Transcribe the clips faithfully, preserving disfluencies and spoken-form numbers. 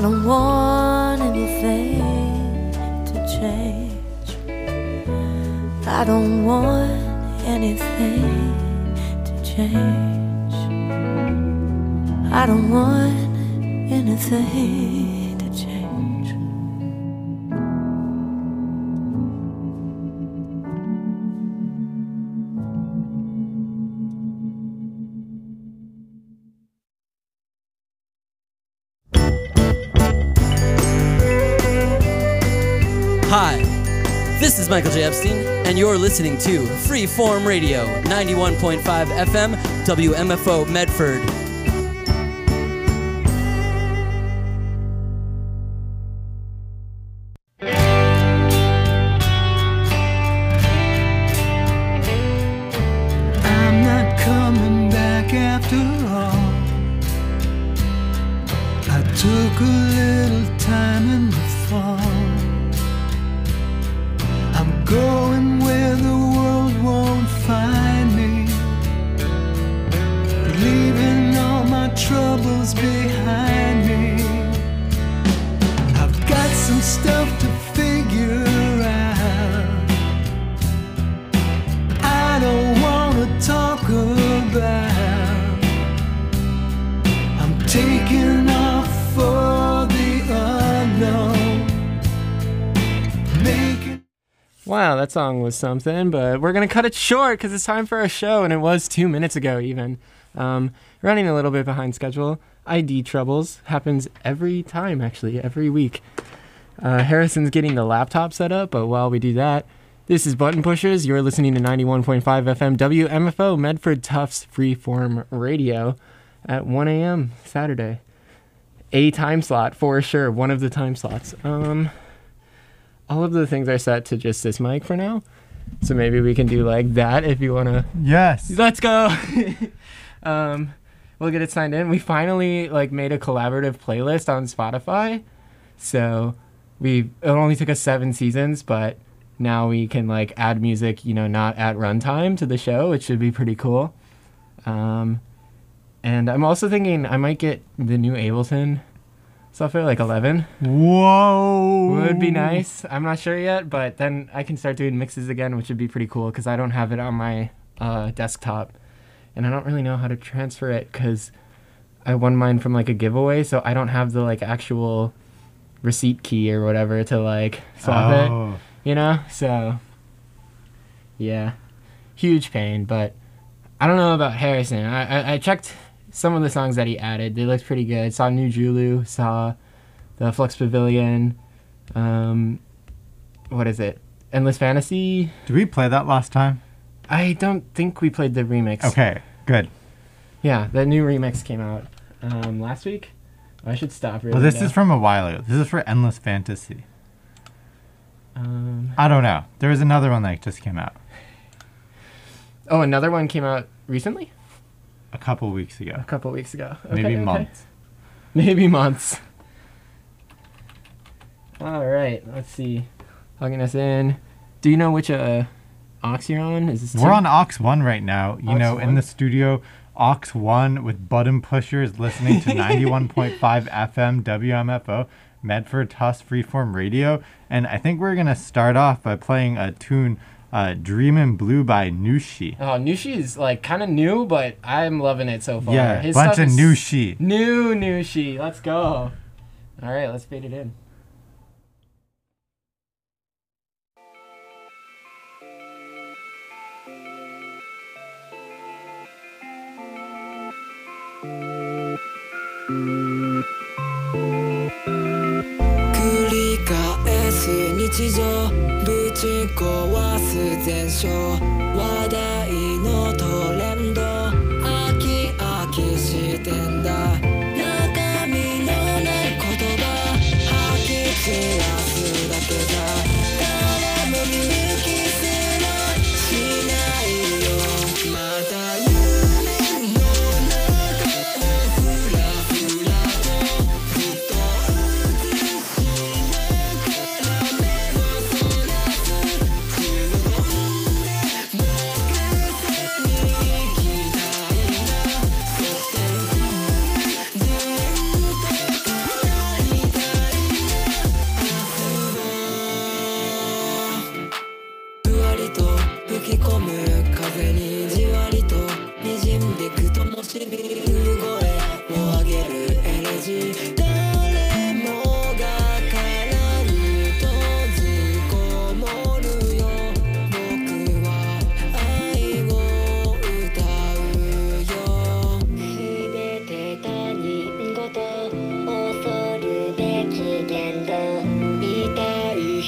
don't want anything to change. I don't want anything to change. I don't want anything to change. Hi, this is Michael J. Epstein, and you're listening to Freeform Radio, ninety-one point five F M, W M F O Medford. I'm not coming back after all. I took a little time in the fall. I'm going where the world won't find me, leaving all my troubles behind me. I've got some stuff to figure out. I don't want to talk about. I'm taking off for the unknown, making. Wow, that song was something, but we're going to cut it short because it's time for our show, and it was two minutes ago even. Um, running a little bit behind schedule. I D troubles. Happens every time, actually, every week. Uh, Harrison's getting the laptop set up, but while we do that, this is Button Pushers. You're listening to ninety-one point five F M W M F O Medford Tufts Freeform Radio at one a.m. Saturday. A time slot, for sure. One of the time slots. Um... All of the things are set to just this mic for now. So maybe we can do like that if you want to. Yes. Let's go. um, we'll get it signed in. We finally like made a collaborative playlist on Spotify. So we it only took us seven seasons, but now we can like add music, you know, not at runtime to the show, which should be pretty cool. Um, and I'm also thinking I might get the new Ableton software, like eleven. Whoa. Would be nice. I'm not sure yet, but then I can start doing mixes again, which would be pretty cool because I don't have it on my uh, desktop. And I don't really know how to transfer it because I won mine from like a giveaway, so I don't have the like actual receipt key or whatever to like swap Oh. it, you know? So, yeah. Huge pain, but I don't know about Harrison. I, I, I checked some of the songs that he added. They looked pretty good. Saw New Julu, saw the Flux Pavilion, um, what is it? Endless Fantasy? Did we play that last time? I don't think we played the remix. Okay, good. Yeah, the new remix came out um, last week. I should stop really Well, this now. is from a while ago. This is for Endless Fantasy. Um, I don't know. There was another one that just came out oh, another one came out recently? a couple weeks ago. A couple weeks ago. Okay, Maybe okay. months. Maybe months. All right, let's see. Plugging us in. Do you know which uh, aux you're on? Is this We're two? on aux one right now. You aux know, one? in the studio, aux one with Button Pushers listening to ninety-one point five F M W M F O Medford Tufts Freeform Radio. And I think we're going to start off by playing a tune, uh, Dreamin' Blue by Nushi. Oh, Nushi is like kind of new, but I'm loving it so far. Yeah, His bunch stuff of is Nushi. New Nushi. Let's go. All right, let's fade it in. 繰り返す日常ぶち壊す全焼話題のトレンド飽き飽きしてんだ中身のない言葉吐き散らすだけじゃ誰も見抜きすらしないよまた夢の中をふらふらとふと映しながら目をそらす不穏でも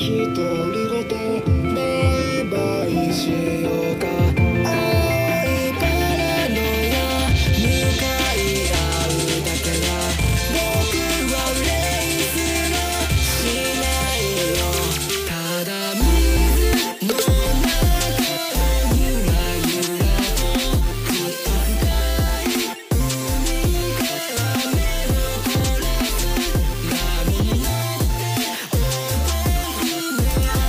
独り言バイバイしようか青いパラノや向かい合うだけだ僕はレイスはしないよただ水の中をゆらゆらとずっと深い海から目を凝らす波に乗って大きな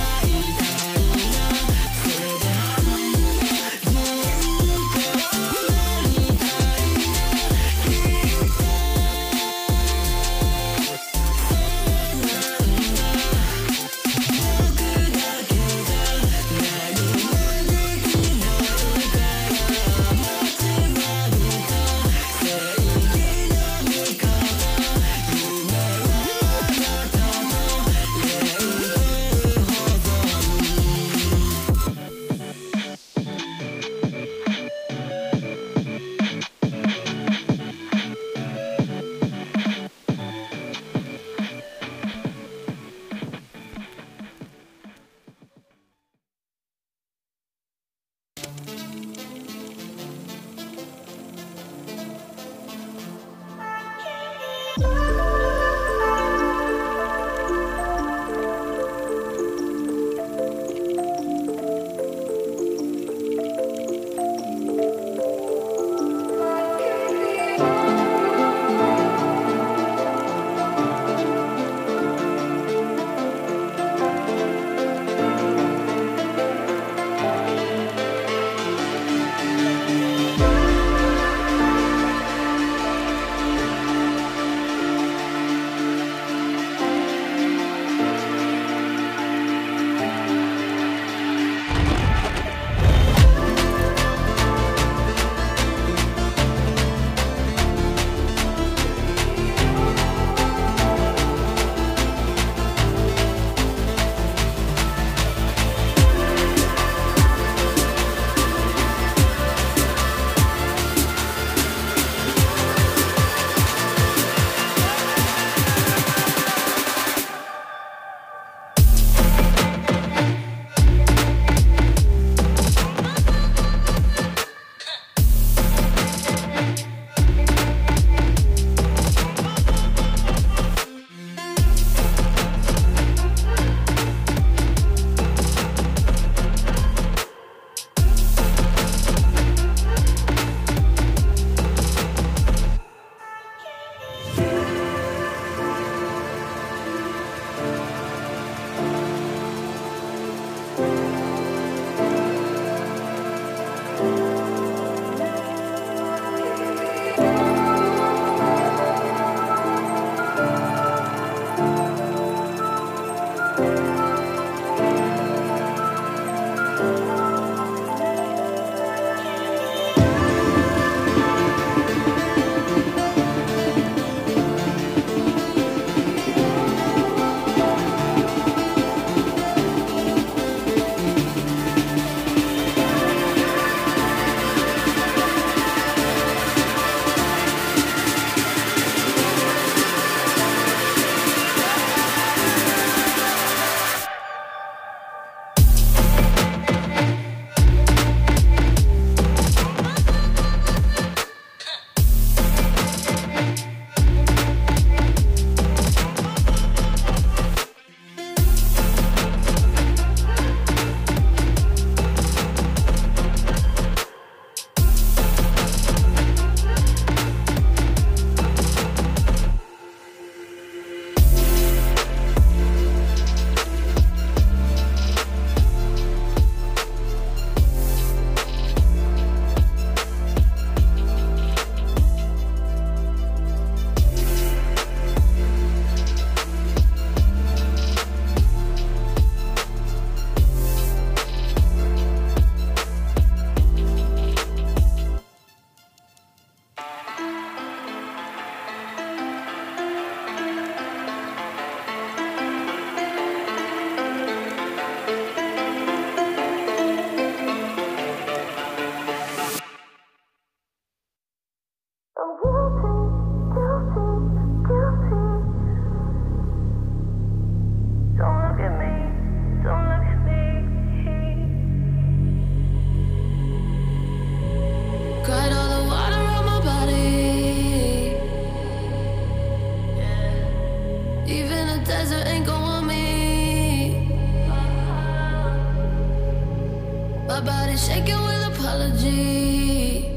shaking with apology.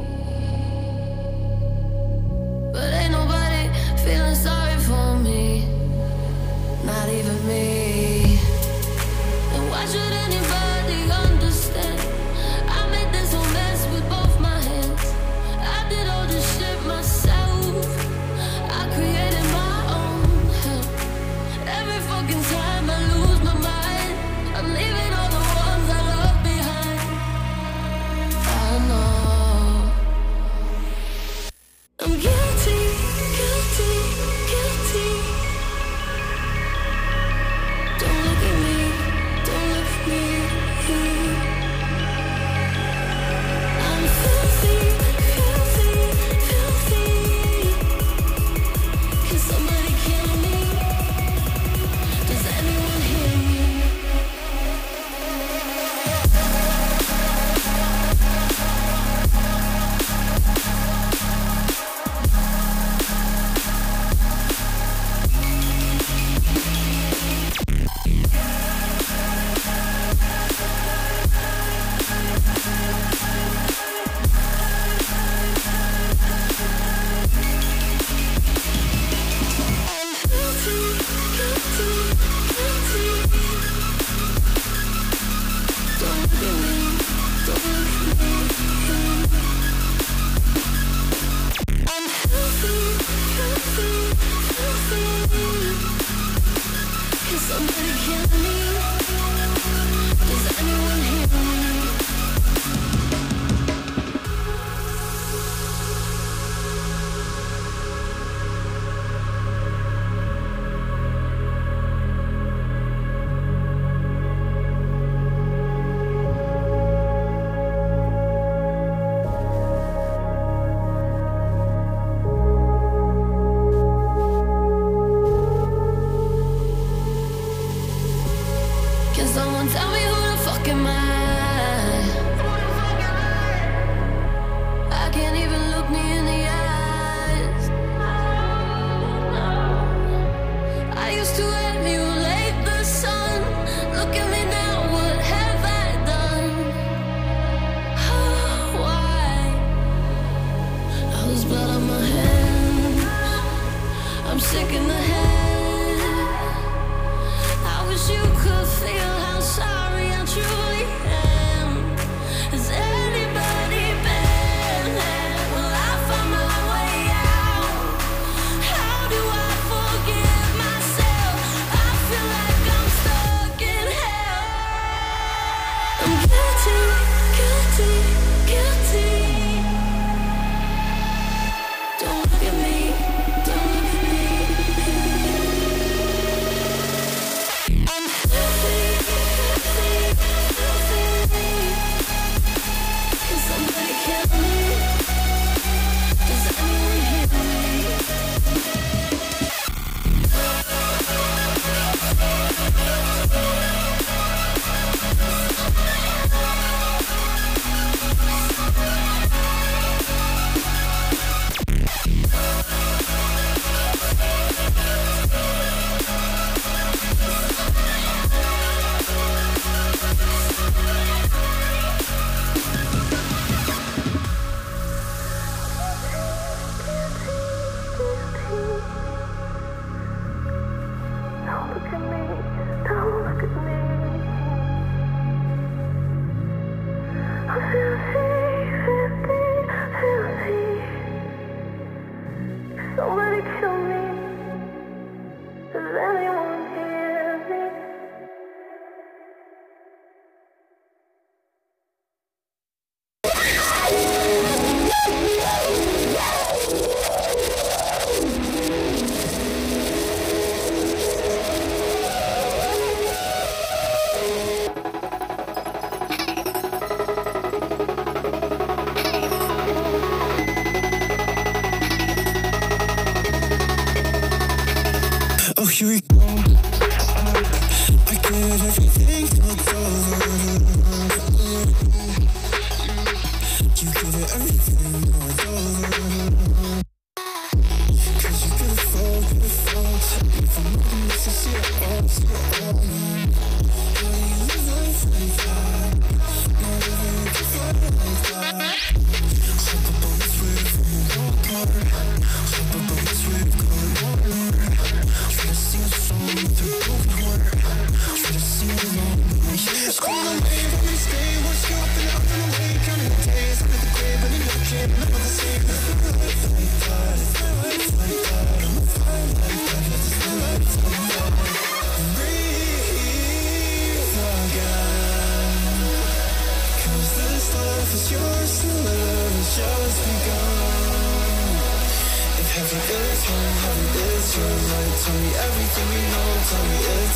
But ain't nobody feeling sorry for me, not even me. And why should anybody understand? I made this whole mess with both my hands. I did all this shit myself. I created my own hell. Every fucking time I lose my mind, I'm leaving all the ones I love behind. I know I'm guilty, guilty, guilty. Don't look at me, don't look at me. I'm filthy, filthy, filthy. Can somebody kill me? Does anyone hear me? I'm filthy, guilty, guilty. Don't look at me, don't look at me. I'm filthy, filthy, filthy. Can somebody kill me? Does anyone hear me? Can someone tell me who the fuck am I? I can't even look me in the eyes. I used to emulate the sun. Look at me now, what have I done? Why? All this blood on my hands, I'm sick in the head. I wish you could feel how sorry I truly am.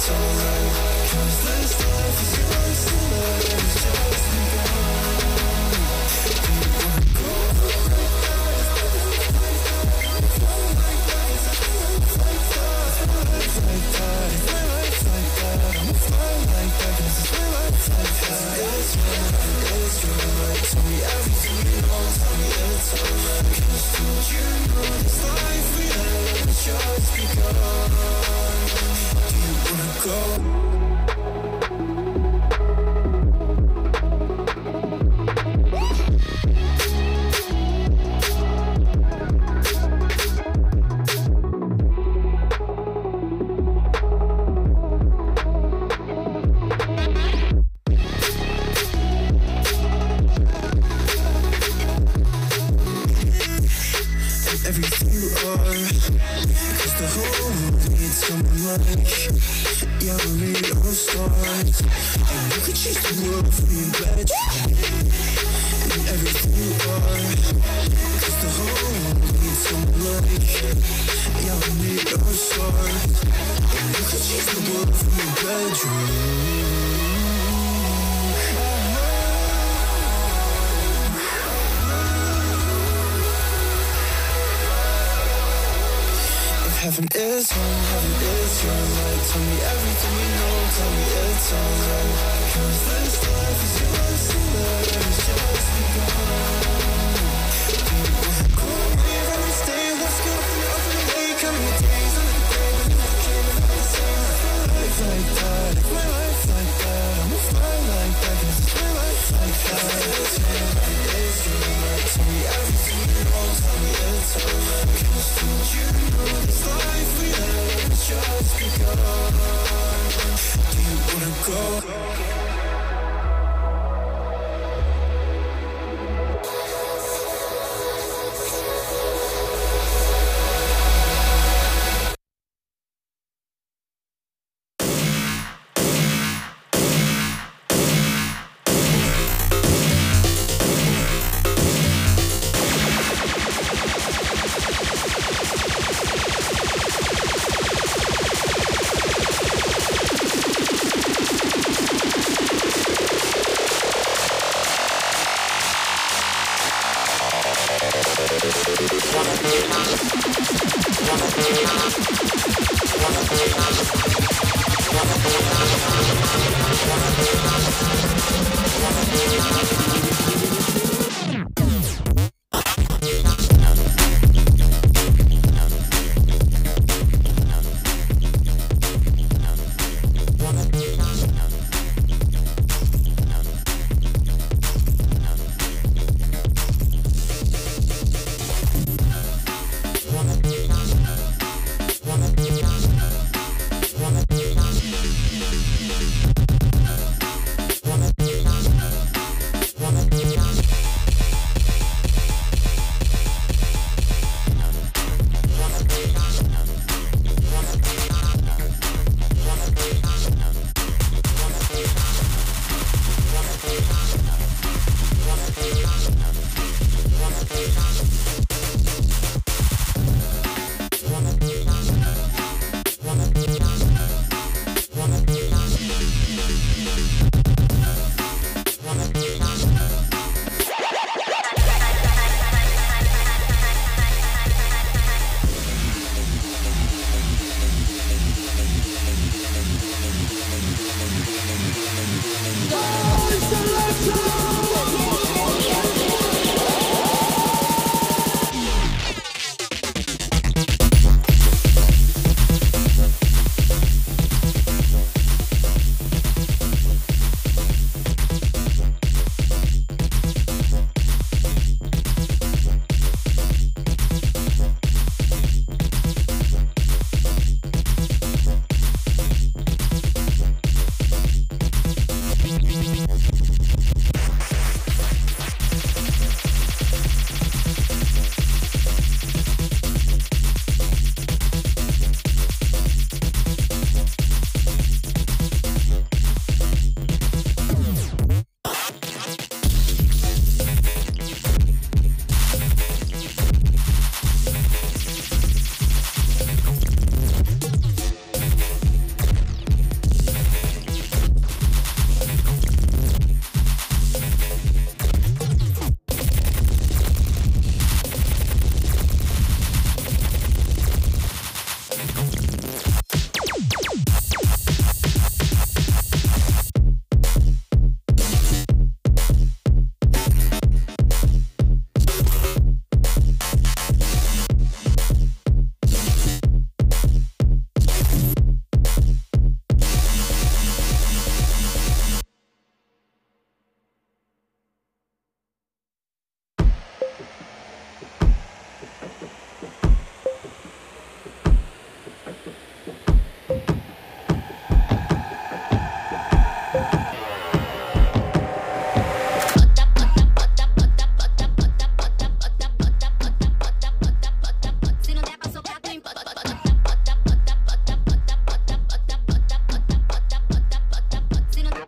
it's alright. Cause this life is yours to live, it's just begun. Do you wanna go? Tell me everything you know, tell me it's alright. Cause don't you know this life we have has just begun. Do you wanna go? Everything you are, cause the whole world needs someone like. Yeah, we're really all stars, and you could chase the world for me, bet you. And everything you are, cause the whole world needs someone like. Yeah, we're really all stars, and you could chase the world from your bedroom. Heaven is home, heaven is your light. Tell me everything you know, tell me it's alright. Cause this life is yours to live, it's just begun. Do you wanna go? Leave and stay, let's go. Up in the lake, come your days on the grave, and you can't live the same. Life like that, my life like that. I'ma fly like that, cause it's my life like that. It's your light, it's your light. Tell me everything you know, tell me it's alright. Cause don't you know this life we have has just begun. Do you wanna go?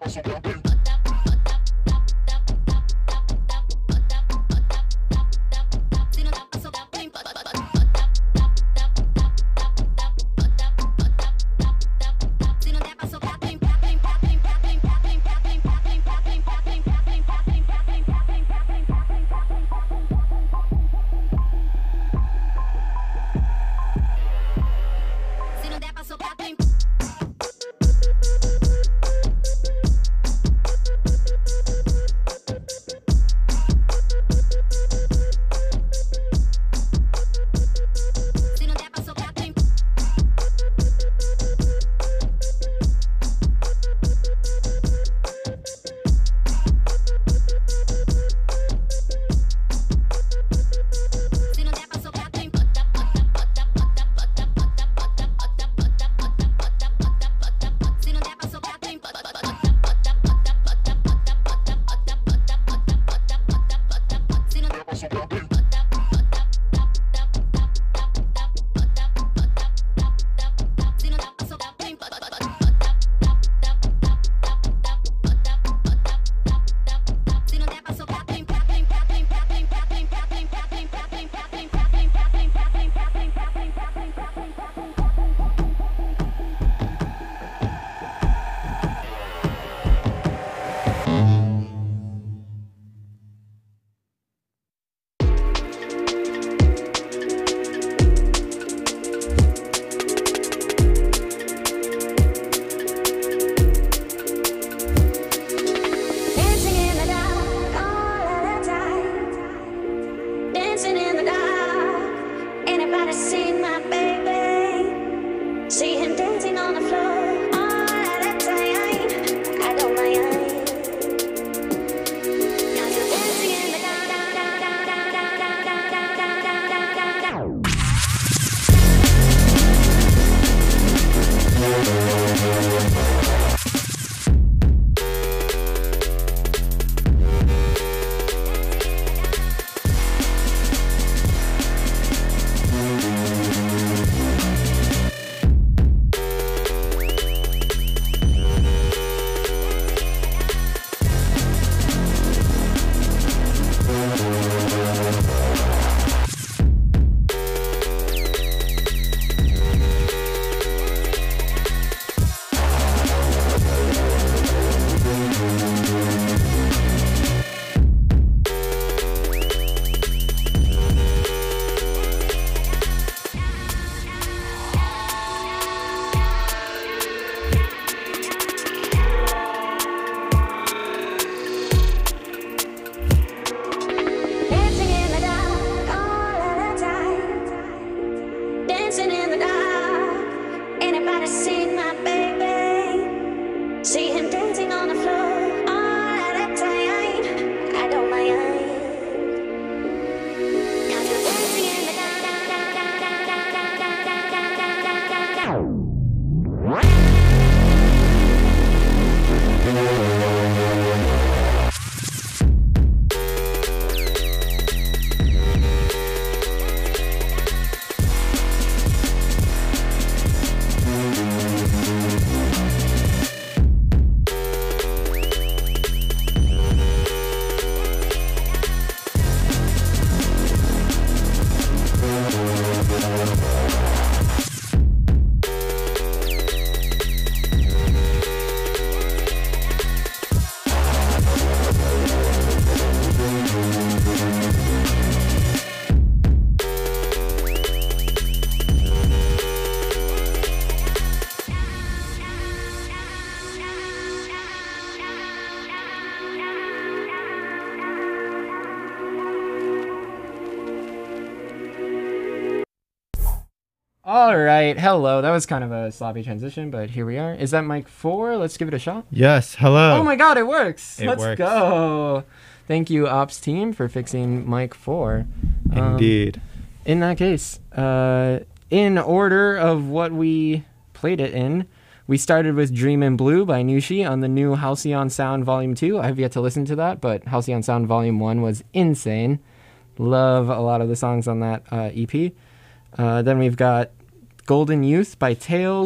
All right, hello. That was kind of a sloppy transition, but here we are. Is that mic four? Let's give it a shot. Yes, hello. Oh my god, it works. It Let's works. go. Thank you, Ops team, for fixing mic four. Um, Indeed. in that case, uh, in order of what we played it in, we started with Dreamin' Blue by Nushi on the new Halcyon Sound Volume two. I have yet to listen to that, but Halcyon Sound Volume one was insane. Love a lot of the songs on that uh, E P. Uh, then we've got Golden Youth by Tails,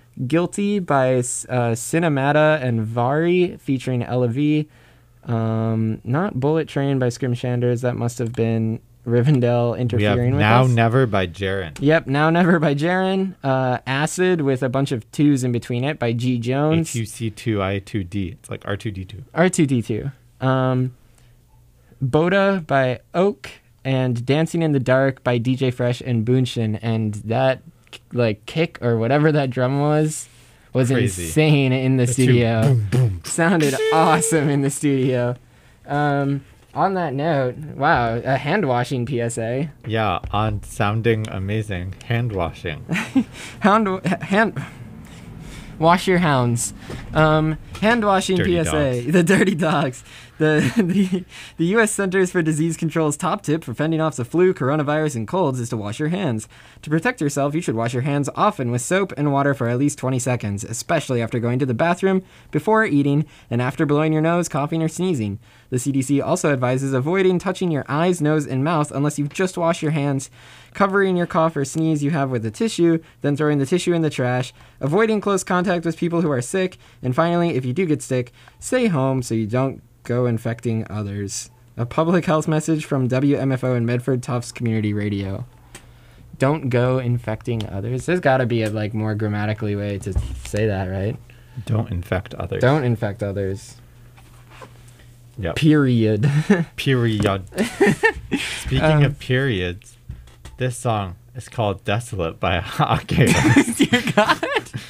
Guilty by uh, Cinemata and Vari featuring Ella V. Um, not Bullet Train by Scrimshanders. That must have been Rivendell interfering we have with Now us. Never by Jaren. Yep, Now Never by Jaren. Uh, Acid with a bunch of twos in between it by G. Jones. H U C two I two D. It's like R two D two. R two D two. Um, Boda by Oak and Dancing in the Dark by D J Fresh and Boonshin. And that like kick or whatever that drum was was Crazy. insane in the, The studio. two boom, boom. Sounded awesome in the studio. Um, on that note, wow, a hand washing P S A. Yeah, on sounding amazing. Hand washing. Hound hand wash your hounds. Um, hand washing Dirty P S A. dogs. The dirty dogs. The, the the U S Centers for Disease Control's top tip for fending off the flu, coronavirus, and colds is to wash your hands. To protect yourself, you should wash your hands often with soap and water for at least twenty seconds, especially after going to the bathroom, before eating, and after blowing your nose, coughing, or sneezing. The C D C also advises avoiding touching your eyes, nose, and mouth unless you've just washed your hands, covering your cough or sneeze you have with a tissue, then throwing the tissue in the trash, avoiding close contact with people who are sick, and finally, if you do get sick, stay home so you don't go infecting others. A public health message from W M F O and Medford Tufts Community Radio. Don't go infecting others. There's got to be a like more grammatically way to say that, right? Don't infect others. Don't infect others. Yep. Period. Period. Speaking Um, of periods, this song is called Desolate by Akeo. Dear God.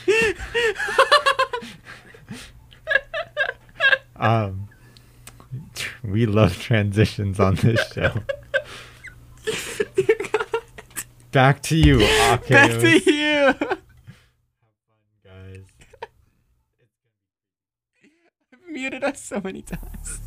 um, we love transitions on this show. Back to you, Akeo. Back to you. Guys. I've muted us so many times.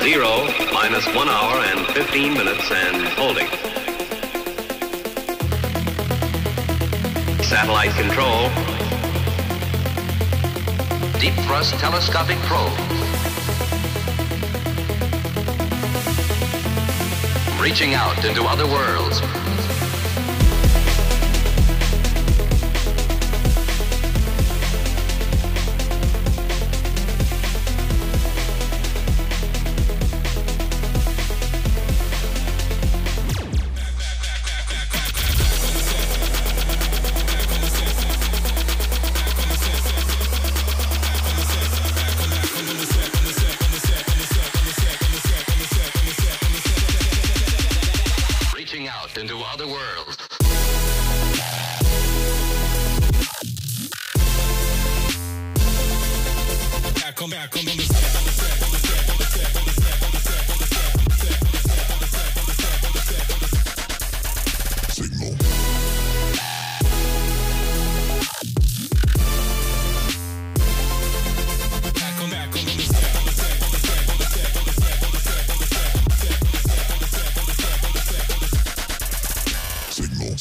Zero, minus one hour and fifteen minutes and holding. Satellite control. Deep thrust telescopic probe. Reaching out into other worlds. Into other worlds. Come back, come on the set, on the set, on the set, on the set, on the set, on the set, on the set, on the set, on the set, on the set, on the set, on the set, on the set. Signal. Come back, come on the set, on the set, on the set, on the set, on the set, on the set, on the set, on the set, on the set, on the set, on the set, on the set, on the set. Signal.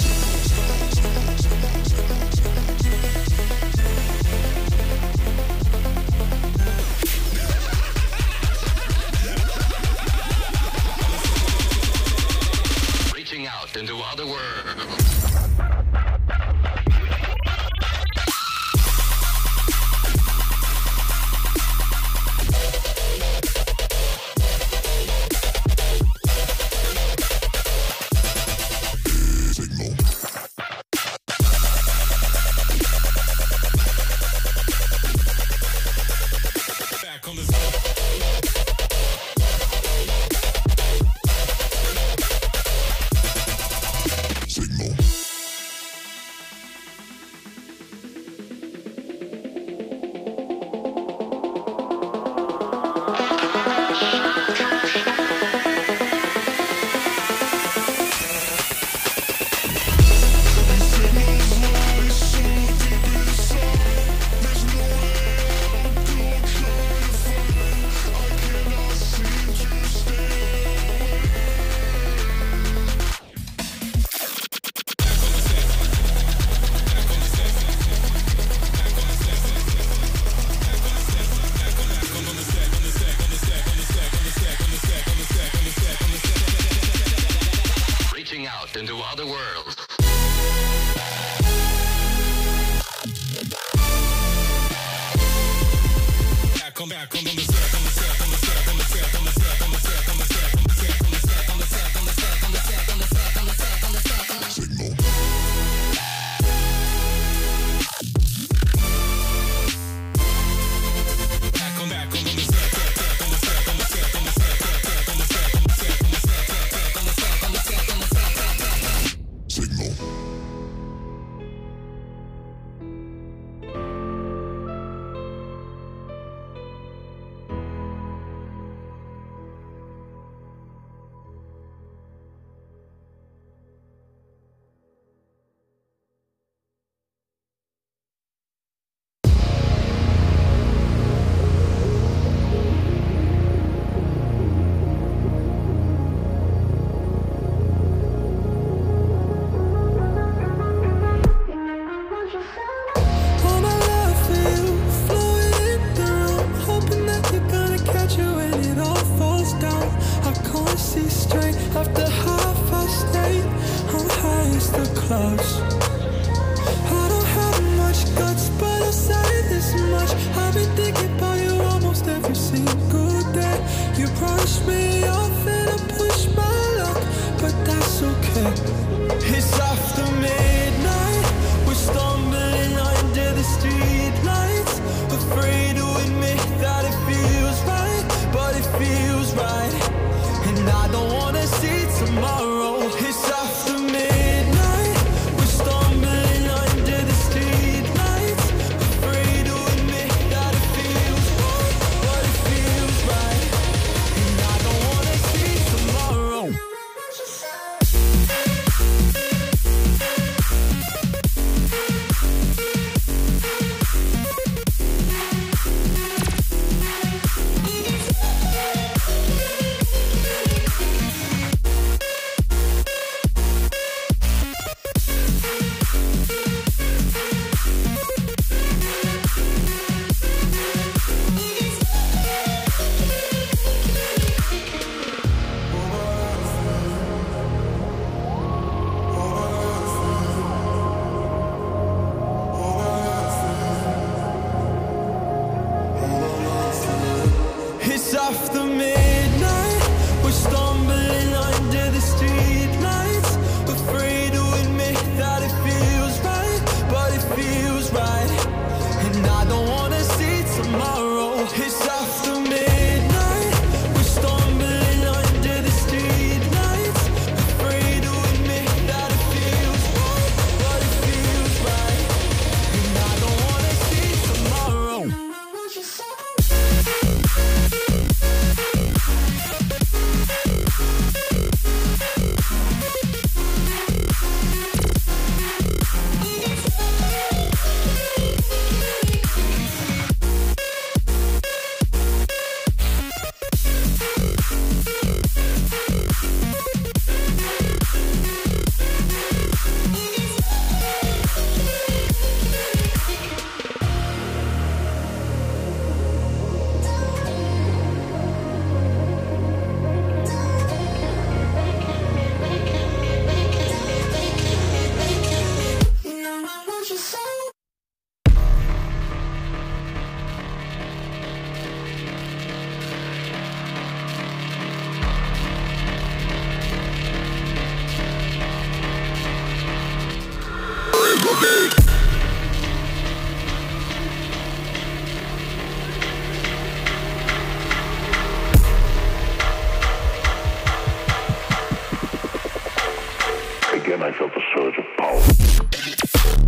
Reaching out into other worlds. Into other worlds. Come back, come on the set, on the set, on the set, on the set, on the set, on the set, on the set, on the set, on the set, on the set, on the set, on the set, on the set, on the set, on the set, on the set. Signal. Come back, come on the set, on the set, on the set, on the set, on the set, on the set, on the set, on the set, on the set, on the set, on the set, on the set. Signal. Again, I felt a surge of power.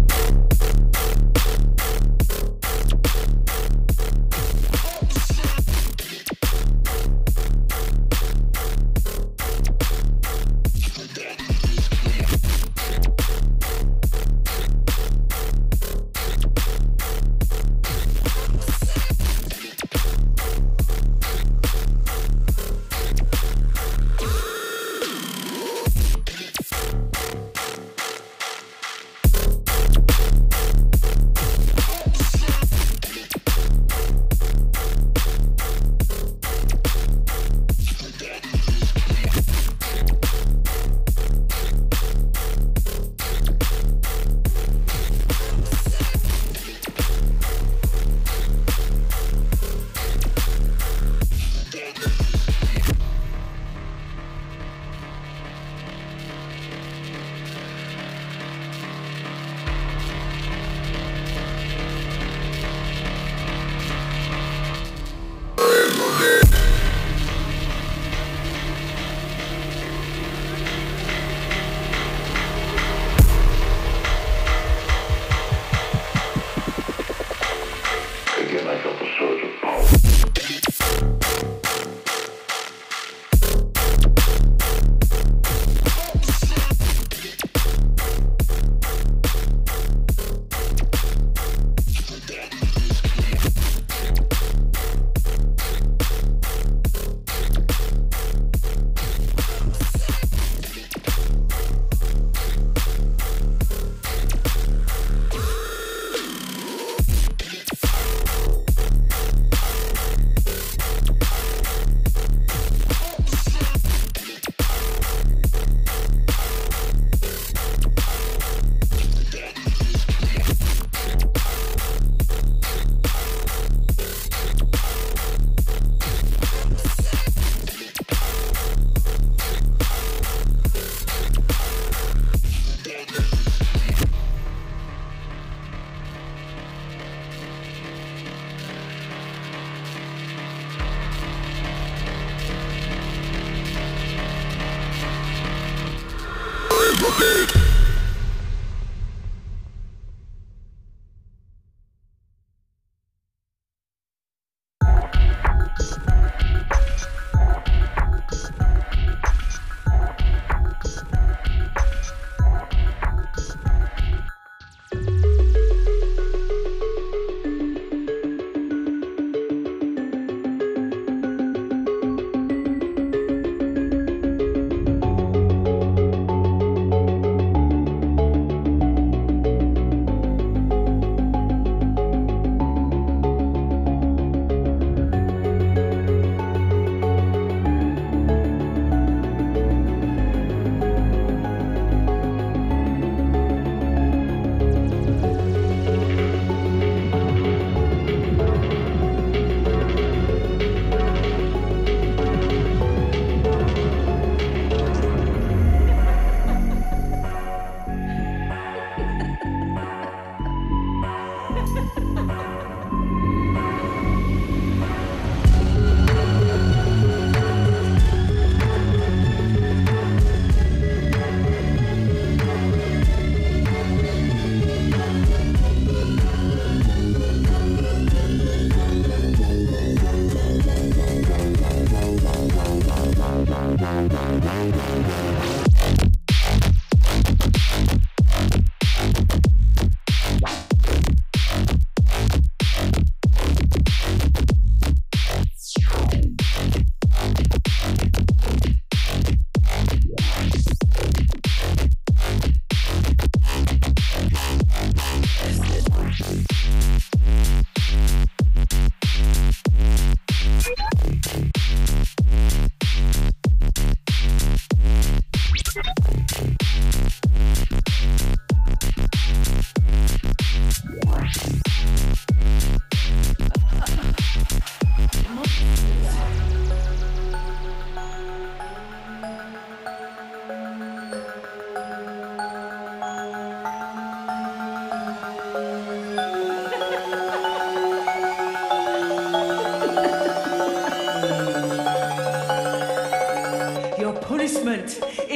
Again, I felt a surge of power.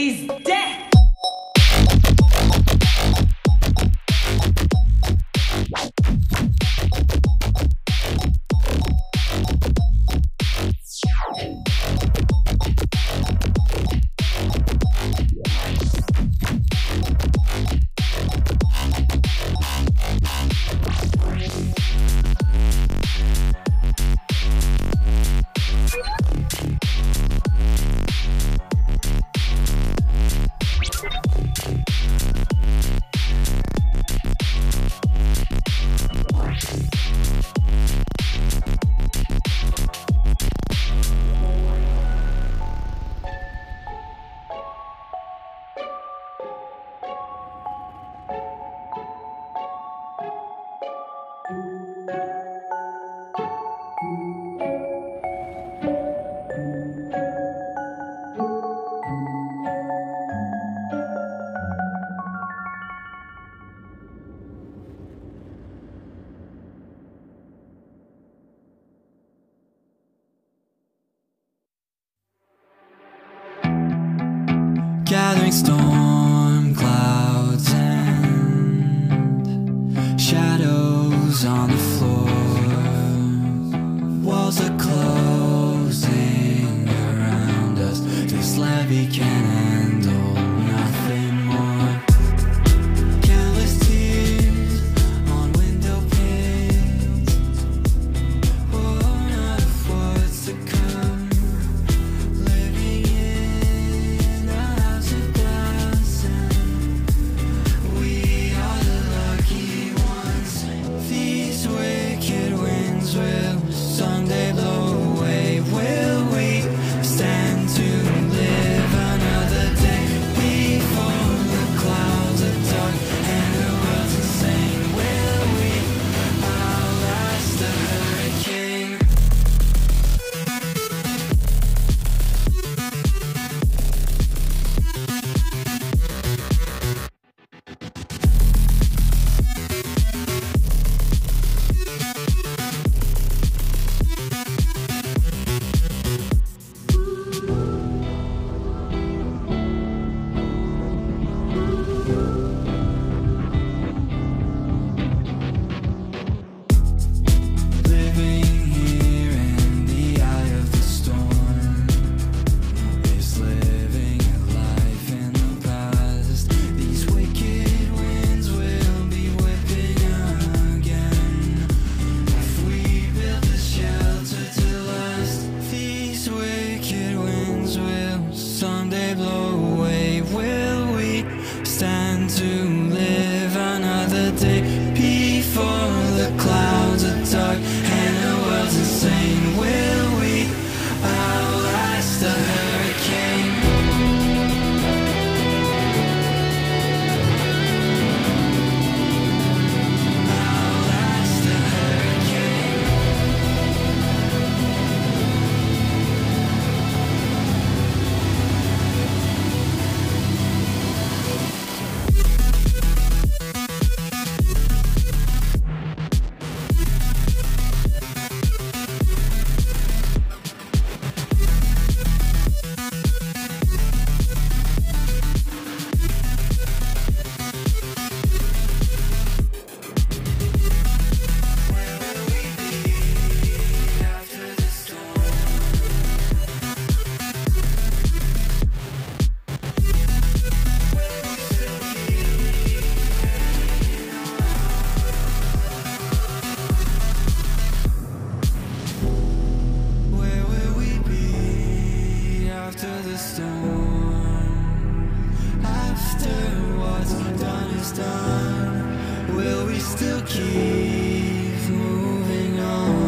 is death. Gathering storm clouds and shadows on the floor. Walls are closing around us. This levee can handle nothing more. Countless tears on window panes, worn out of what's to come. Living in a house of glass, and we are the lucky ones. These wicked winds will someday blow away. Will we stand to live another day before the clouds are dark and the world's insane? Will we outlast the hurricane? Living here in the eye of the storm is living a life in the past. These wicked winds will be whipping again if we build a shelter to last. These wicked winds will someday blow away. Will we stand to live another day before the clouds are dark and the world's insane? Will we outlast the hurricane? Outlast the hurricane. Where will we be after the storm? After what's done is done, will we still keep moving on?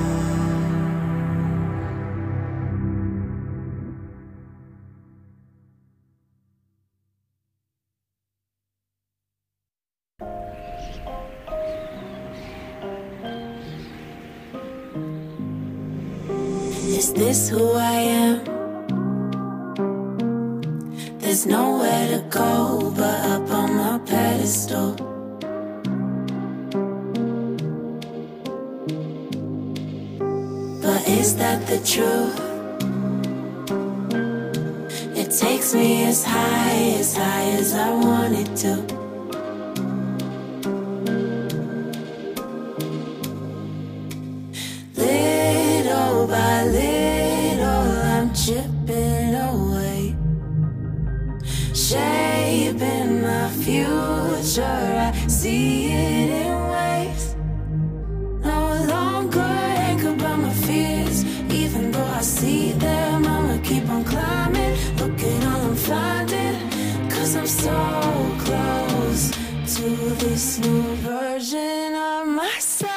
Is this who I am? There's nowhere to go but up on my pedestal. But is that the truth? It takes takes me as high, as high as I want it to. Little by little, I'm chipping away, shaping my future. I see it in ways. No longer anchored by my fears. Even though I see them, I'ma keep on climbing, looking all I'm finding. Cause I'm so close to this new version of myself.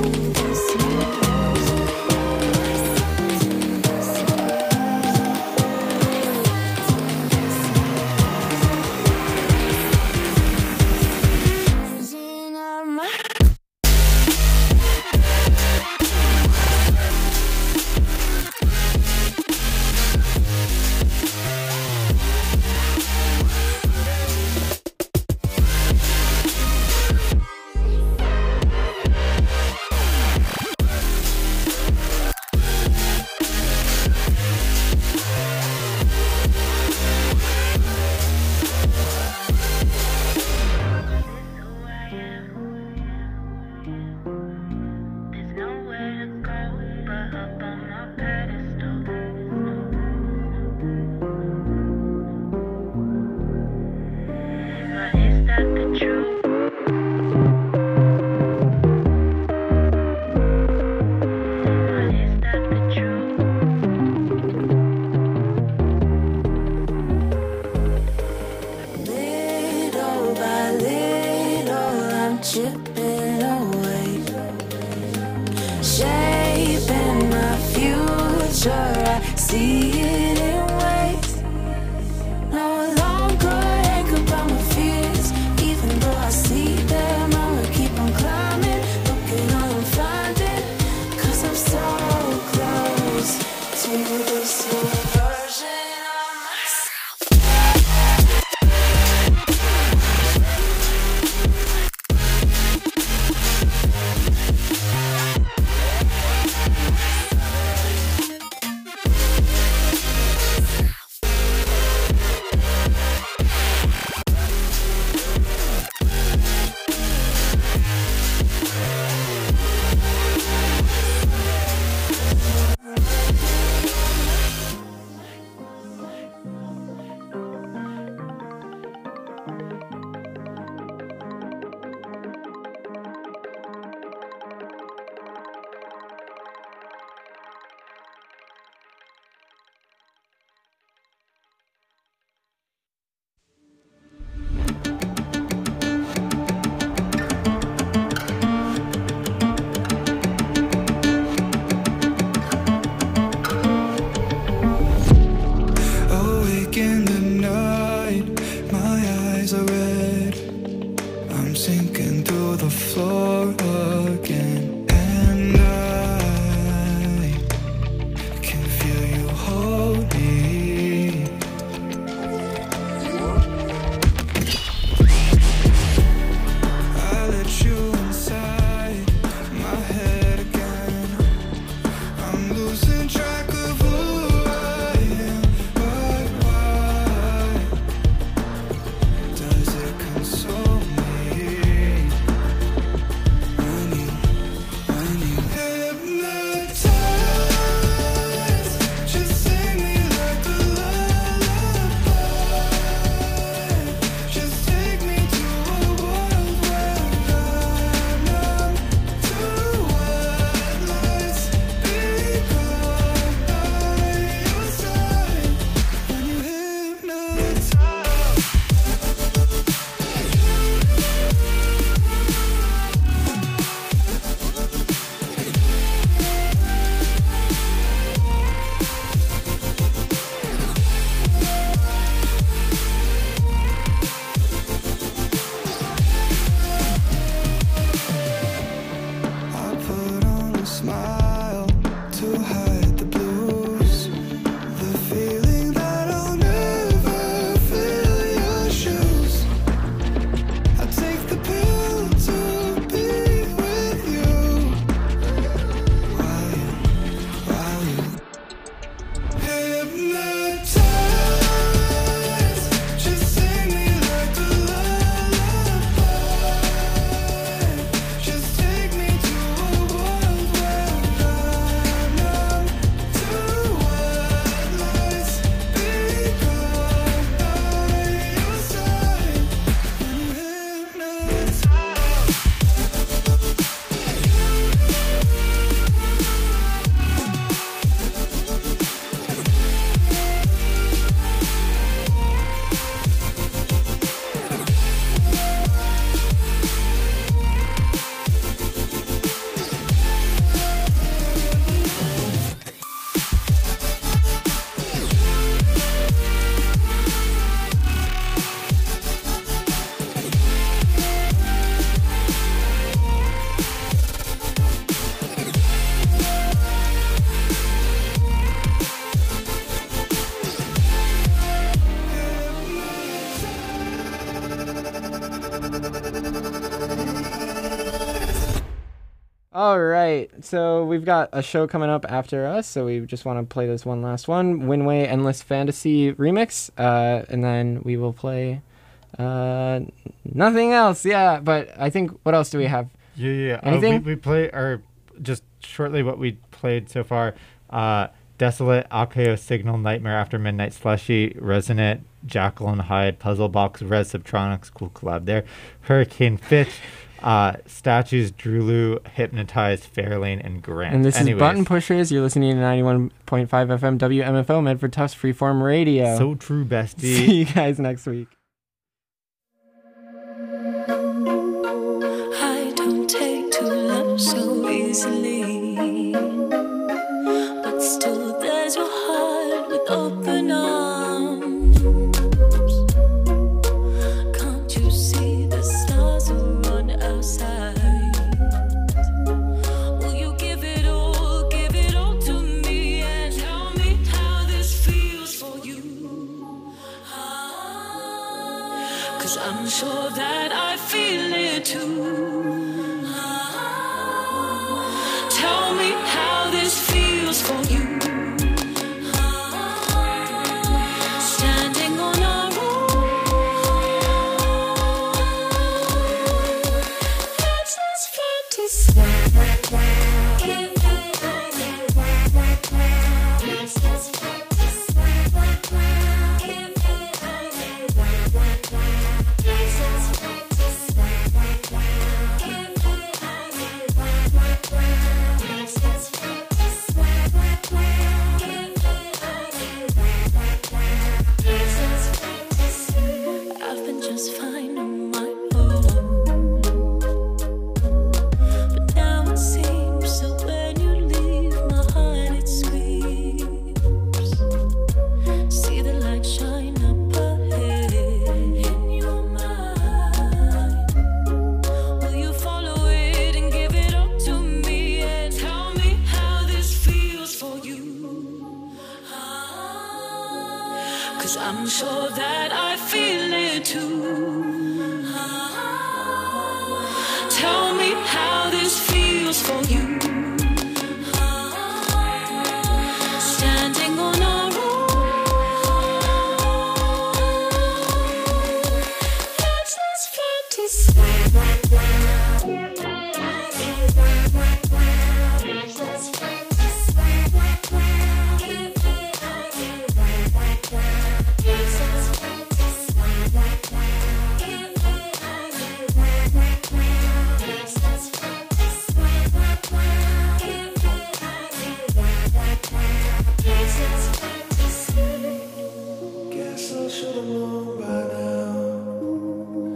Chipping away, shaping my future. I see it in ways. No longer anchored by my fears. Even though I see them, I'ma keep on climbing, looking all I'm finding. Cause I'm so close to this new version of myself. All right, so we've got a show coming up after us, so we just want to play this one last one, Winway Endless Fantasy Remix, uh, and then we will play uh, nothing else, yeah, but I think, what else do we have? Yeah, yeah. Anything? Uh, we, we play, or just shortly what we played so far, uh, Desolate, Akeo Signal, Nightmare After Midnight, Slushy, Resonant, Jackal and Hyde, Puzzle Box, Res Subtronics, cool collab there, Hurricane Fitch, uh, Statues, Drulu, Hypnotized, Fairlane, and Grant. And this Anyways, is Button Pushers. You're listening to ninety-one point five F M W M F O, Medford Tufts Freeform Radio. So true, bestie. See you guys next week. I don't take to love so easily, but still there's your heart with open arms. Can't you see the stars are on our side? Will you give it all, give it all to me and tell me how this feels for you? 'Cause I'm sure that I feel it too. Tell me how this feels for you. Standing on our own. That's this fantasy. Give it all. That's this fantasy. Give it all. That's this fantasy. Give it I've been just fine on my own, but now it seems that when you leave my heart it screams. See the light shine up ahead in your mind. Will you follow it and give it up to me and tell me how this feels for you? 'Cause I'm sure that I feel it too. Tell me how this feels for you.